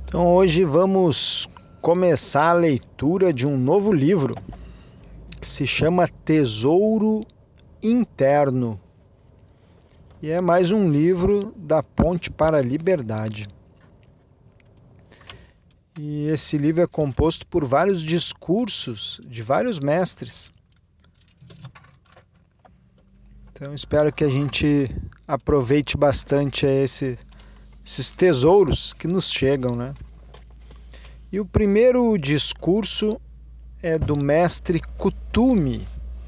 Então hoje vamos começar a leitura de um novo livro que se chama Tesouro Interno. E é mais um livro da Ponte para a Liberdade. E esse livro é composto por vários discursos de vários mestres. Então espero que a gente aproveite bastante esses tesouros que nos chegam, né? E o primeiro discurso é do mestre Kuthumi.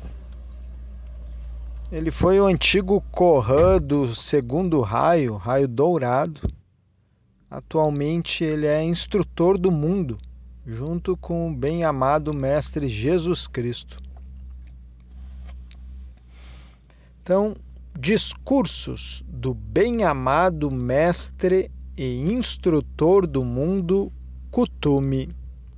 Ele foi o antigo Kohan do segundo raio dourado. Atualmente ele é instrutor do mundo, junto com o bem-amado mestre Jesus Cristo. Então, discursos do bem-amado mestre e instrutor do mundo, Kuthumi.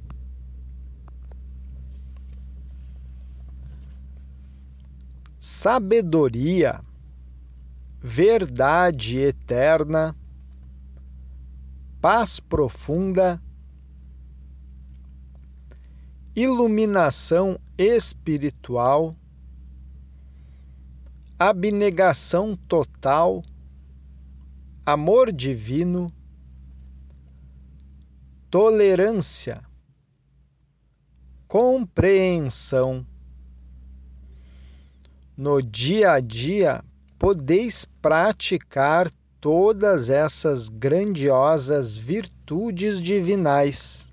Sabedoria, verdade eterna, paz profunda, iluminação espiritual, abnegação total, amor divino, tolerância, compreensão. No dia a dia, podeis praticar todas essas grandiosas virtudes divinais.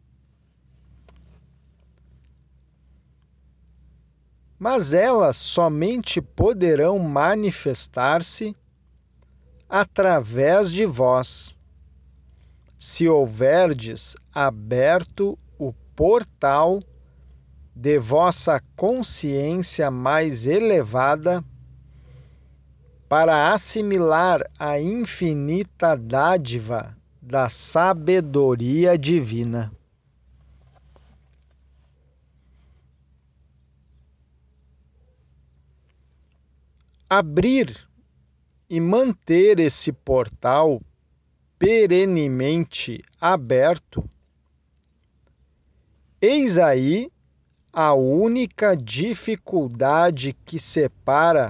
Mas elas somente poderão manifestar-se através de vós, se houverdes aberto o portal de vossa consciência mais elevada para assimilar a infinita dádiva da sabedoria divina. Abrir e manter esse portal perenemente aberto, eis aí a única dificuldade que separa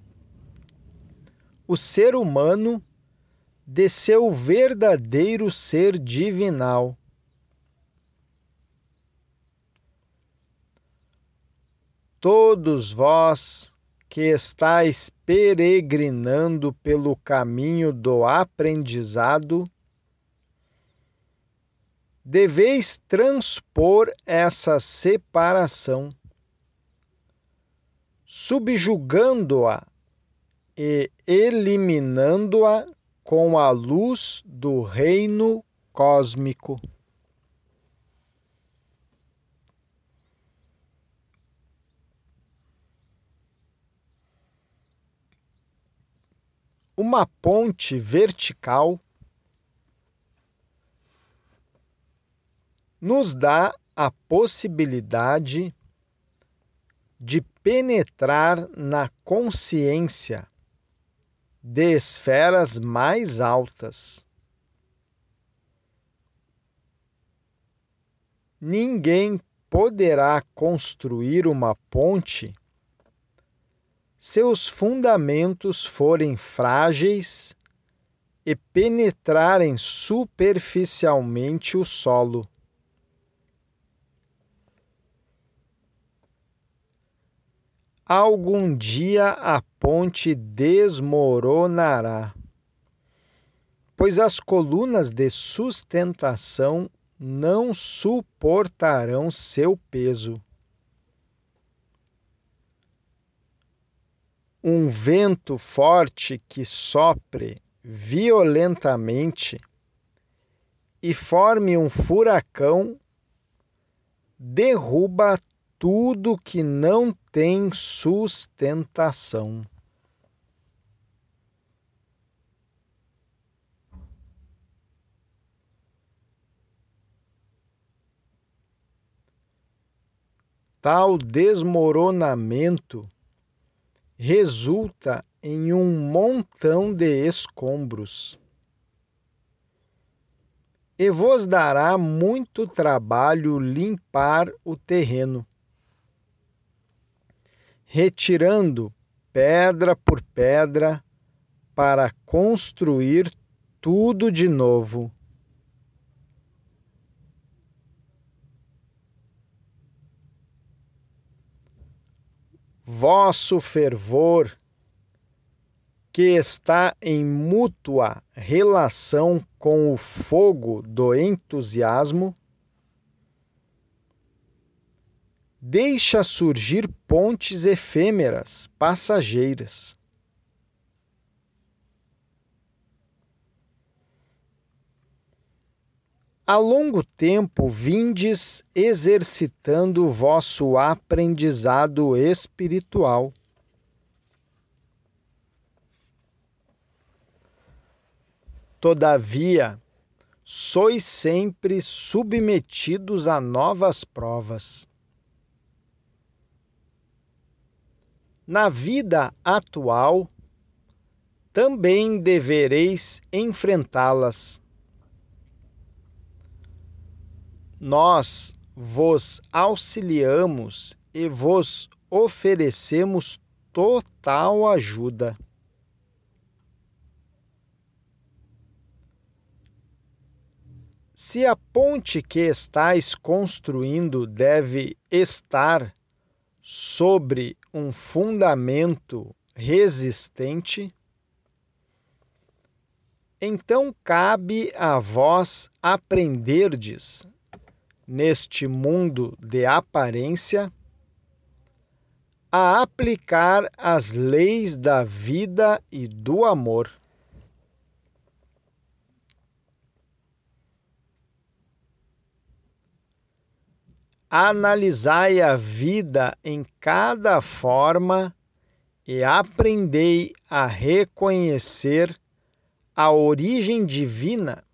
o ser humano de seu verdadeiro ser divinal. Todos vós que estáis peregrinando pelo caminho do aprendizado, deveis transpor essa separação, subjugando-a e eliminando-a com a luz do reino cósmico. Uma ponte vertical nos dá a possibilidade de penetrar na consciência de esferas mais altas. Ninguém poderá construir uma ponte se os fundamentos forem frágeis e penetrarem superficialmente o solo. Algum dia a ponte desmoronará, pois as colunas de sustentação não suportarão seu peso. Um vento forte que sopre violentamente e forme um furacão derruba tudo que não tem sustentação. Tal desmoronamento resulta em um montão de escombros. e vos dará muito trabalho limpar o terreno, retirando pedra por pedra para construir tudo de novo. Vosso fervor, que está em mútua relação com o fogo do entusiasmo, deixa surgir pontes efêmeras, passageiras. Há longo tempo vindes exercitando o vosso aprendizado espiritual. Todavia, sois sempre submetidos a novas provas. Na vida atual, também devereis enfrentá-las. Nós vos auxiliamos e vos oferecemos total ajuda. Se a ponte que estáis construindo deve estar sobre um fundamento resistente, então cabe a vós aprenderdes, neste mundo de aparência, a aplicar as leis da vida e do amor. Analisai a vida em cada forma e aprendei a reconhecer a origem divina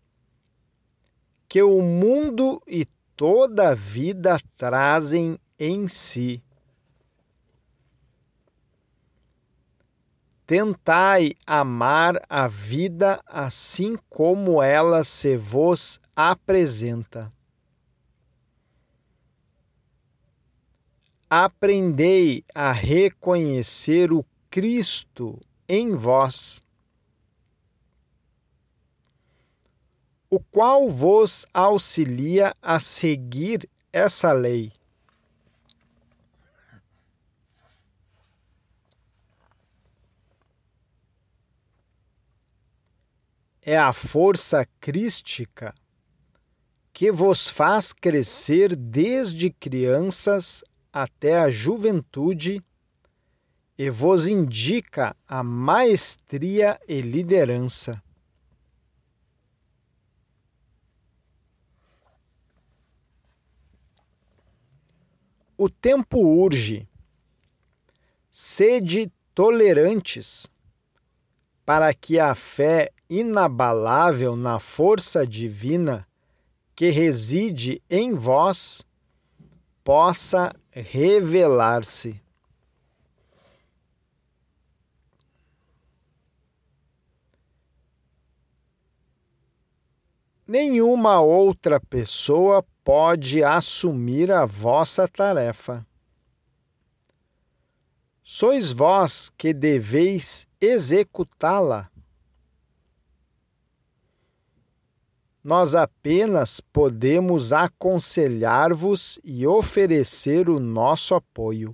que o mundo e toda a vida trazem em si. Tentai amar a vida assim como ela se vos apresenta. Aprendei a reconhecer o Cristo em vós, o qual vos auxilia a seguir essa lei. É a força crística que vos faz crescer desde crianças até a juventude e vos indica a maestria e liderança. O tempo urge. Sede tolerantes, para que a fé inabalável na força divina que reside em vós possa revelar-se. Nenhuma outra pessoa pode assumir a vossa tarefa. Sois vós que deveis executá-la. Nós apenas podemos aconselhar-vos e oferecer o nosso apoio.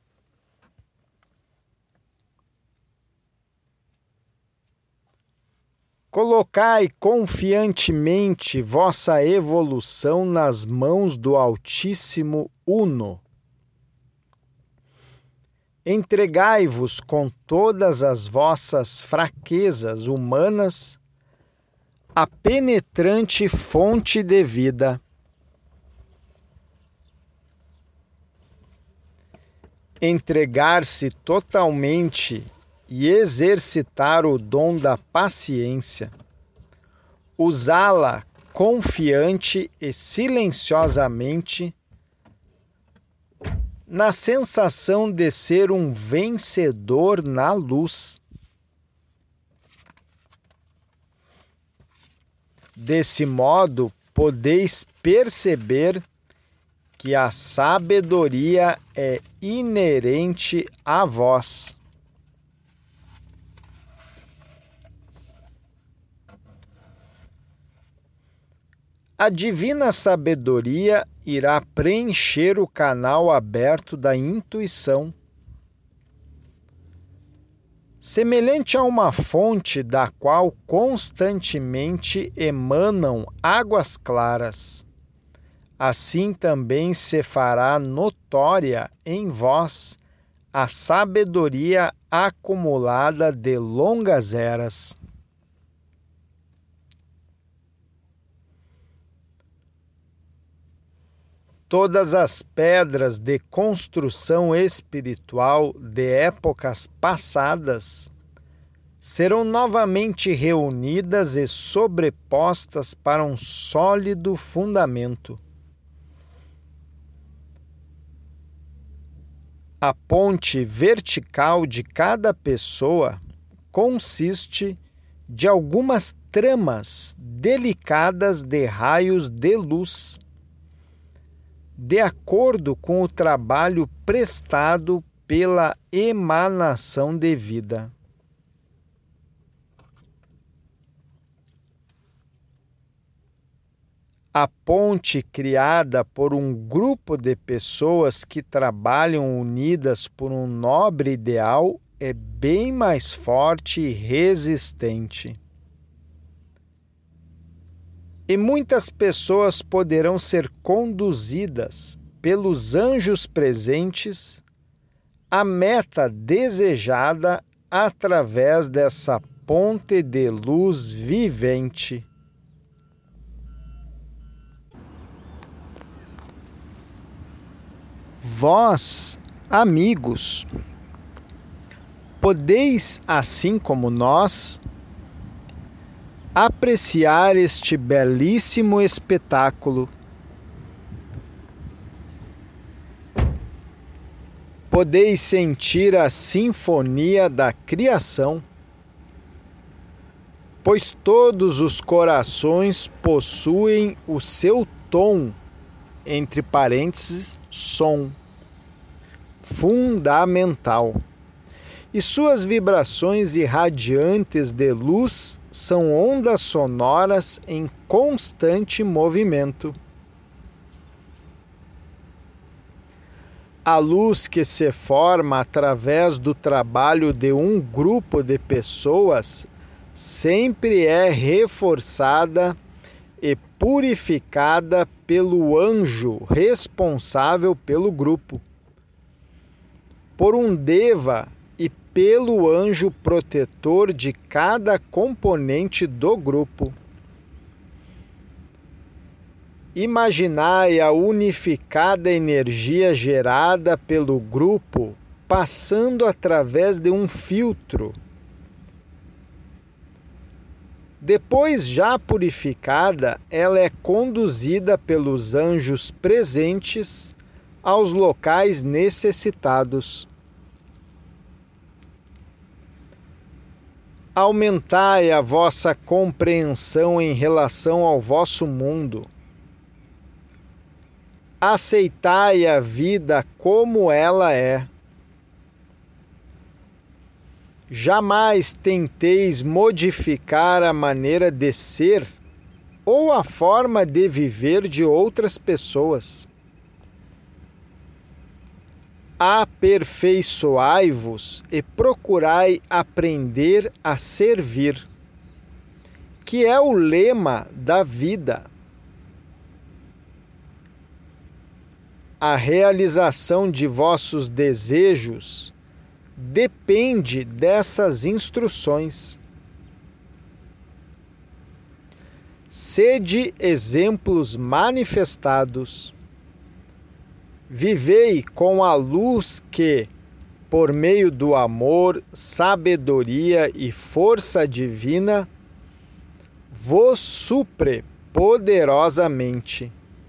Colocai confiantemente vossa evolução nas mãos do Altíssimo Uno. Entregai-vos com todas as vossas fraquezas humanas à penetrante fonte de vida. Entregar-se totalmente e exercitar o dom da paciência, usá-la confiante e silenciosamente, na sensação de ser um vencedor na luz. Desse modo, podeis perceber que a sabedoria é inerente a vós. A divina sabedoria irá preencher o canal aberto da intuição. Semelhante a uma fonte da qual constantemente emanam águas claras, assim também se fará notória em vós a sabedoria acumulada de longas eras. Todas as pedras de construção espiritual de épocas passadas serão novamente reunidas e sobrepostas para um sólido fundamento. A ponte vertical de cada pessoa consiste de algumas tramas delicadas de raios de luz, de acordo com o trabalho prestado pela emanação de vida. A ponte criada por um grupo de pessoas que trabalham unidas por um nobre ideal é bem mais forte e resistente. E muitas pessoas poderão ser conduzidas pelos anjos presentes à meta desejada através dessa ponte de luz vivente. Vós, amigos, podeis, assim como nós, apreciar este belíssimo espetáculo. Podeis sentir a sinfonia da criação, pois todos os corações possuem o seu tom, entre parênteses, som, fundamental, e suas vibrações irradiantes de luz são ondas sonoras em constante movimento. A luz que se forma através do trabalho de um grupo de pessoas sempre é reforçada e purificada pelo anjo responsável pelo grupo, por um deva e pelo anjo protetor de cada componente do grupo. Imaginai a unificada energia gerada pelo grupo passando através de um filtro. Depois, já purificada, ela é conduzida pelos anjos presentes aos locais necessitados. Aumentai a vossa compreensão em relação ao vosso mundo. Aceitai a vida como ela é. Jamais tenteis modificar a maneira de ser ou a forma de viver de outras pessoas. Aperfeiçoai-vos e procurai aprender a servir, que é o lema da vida. A realização de vossos desejos depende dessas instruções. Sede exemplos manifestados. Vivei com a luz que, por meio do amor, sabedoria e força divina, vos supre poderosamente.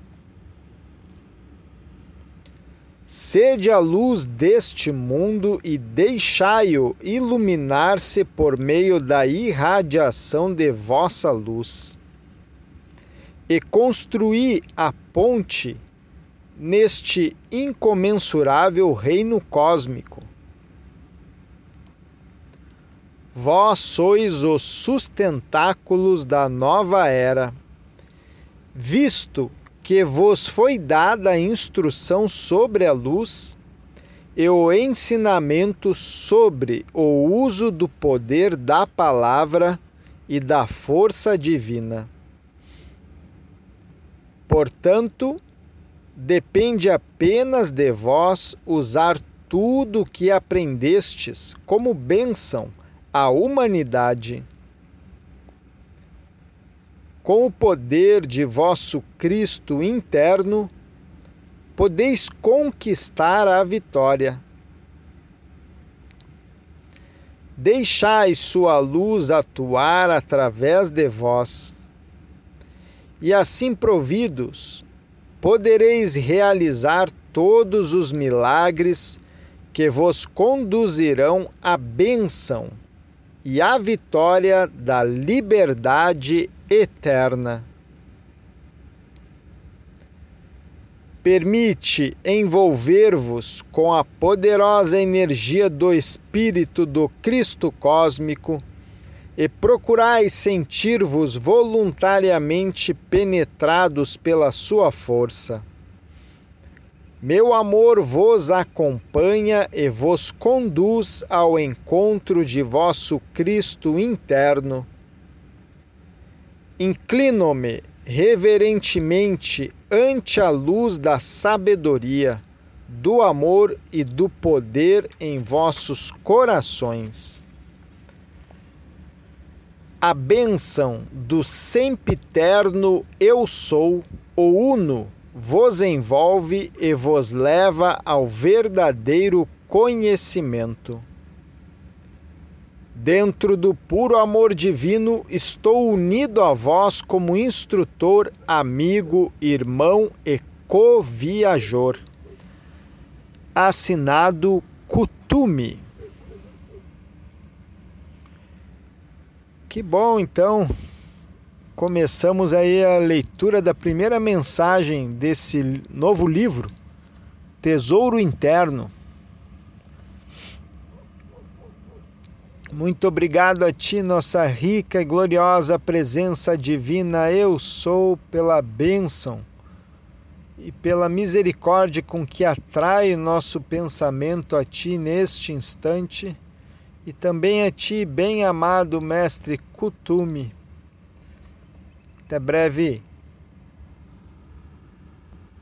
Sede a luz deste mundo e deixai-o iluminar-se por meio da irradiação de vossa luz. e construí a ponte neste incomensurável reino cósmico. Vós sois os sustentáculos da nova era, visto que vos foi dada a instrução sobre a luz e o ensinamento sobre o uso do poder da palavra e da força divina. Portanto, depende apenas de vós usar tudo o que aprendestes como bênção à humanidade. Com o poder de vosso Cristo interno, podeis conquistar a vitória. Deixai sua luz atuar através de vós, e assim providos, podereis realizar todos os milagres que vos conduzirão à bênção e à vitória da liberdade eterna. Permite envolver-vos com a poderosa energia do Espírito do Cristo cósmico e procurai sentir-vos voluntariamente penetrados pela sua força. Meu amor vos acompanha e vos conduz ao encontro de vosso Cristo interno. Inclino-me reverentemente ante a luz da sabedoria, do amor e do poder em vossos corações. A bênção do sempiterno Eu Sou, o Uno, vos envolve e vos leva ao verdadeiro conhecimento. Dentro do puro amor divino, estou unido a vós como instrutor, amigo, irmão e co-viajor. Assinado Kuthumi. Que bom, então. Começamos aí a leitura da primeira mensagem desse novo livro, Tesouro Interno. Muito obrigado a Ti, nossa rica e gloriosa presença divina. Eu sou, pela bênção e pela misericórdia com que atrai o nosso pensamento a Ti neste instante, e também a Ti, bem amado Mestre Kuthumi. Até breve.